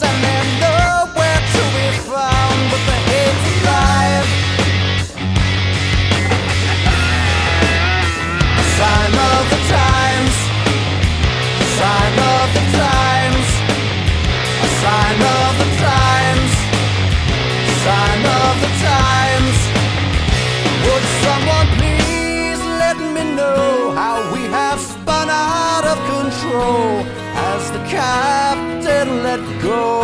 and they're nowhere to be found, but the hate's alive. A sign of the times, a sign of the times, a sign of the times, a sign of the times. Would someone please let me know how we have spun out of control as the captain let go?